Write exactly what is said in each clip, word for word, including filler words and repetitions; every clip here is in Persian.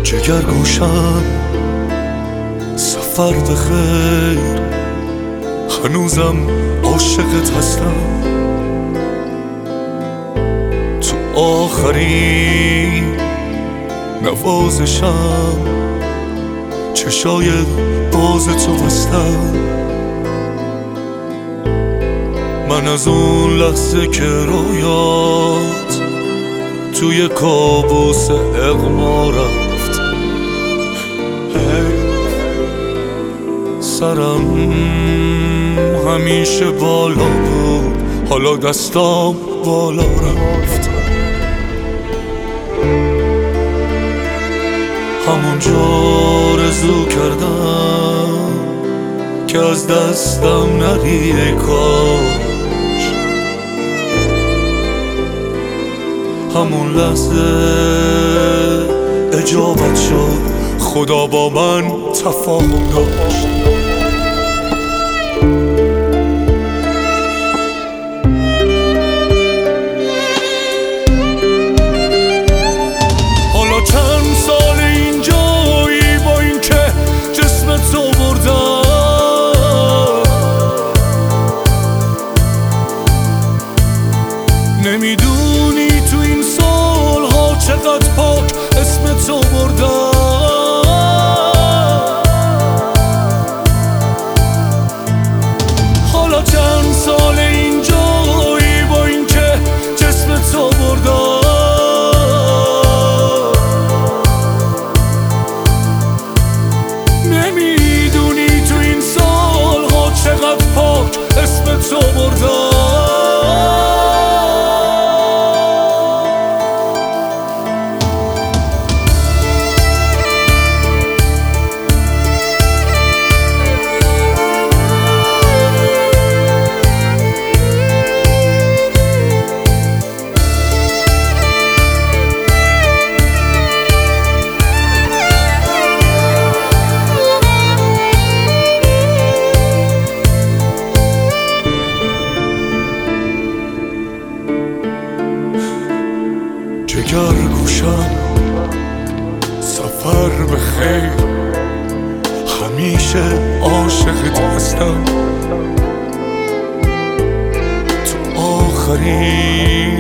جگر گوشم سفر بخیر، هنوزم عاشقت هستم. تو آخرین نوازشم چشای باز تو بستم. من از اون لحظه که رویات توی کابوس اغما رفت، سرم همیشه بالا بود، حالا دستام بالا رفت. همونجا رزو کردم که از دستم نری ای کاش. همون لحظه اجابت شد، خدا با من تفاهم داشت. حالا چند سال اینجایی با این که جسمت رو بردم، نمیدونی تو این سالها چقدر پاک اسمت رو بردم. حالا چند سال اینجایی با این که جسمت رو بردم، نمیدونی تو این سالها چقدر پاک اسمت رو بردم. جگر گوشم سفر بخیر، همیشه عاشقت هستم. تو آخرین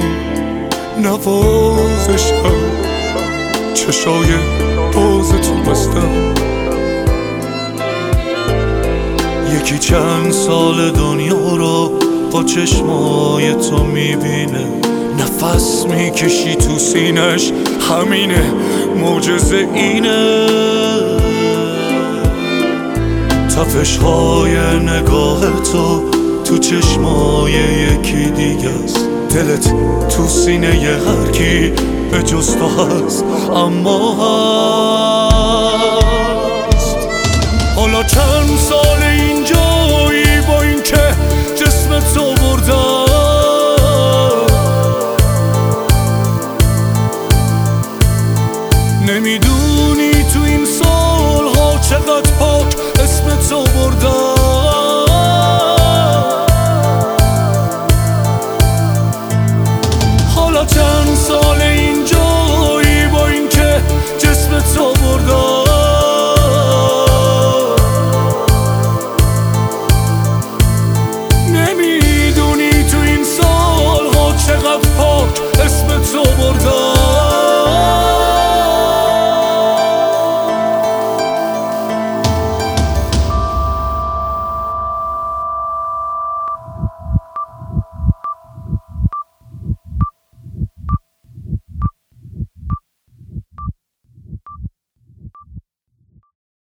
نوازشم چشای باز تو بستم. یکی چند سال دنیا رو با چشمای تو میبینه، نفس میکشی تو سینش، همینه معجزه اینه. تفش های نگاه تو تو چشمای یکی دیگه است، دلت تو سینه هر کی به جز تو هست، اما هست. حالا چند سال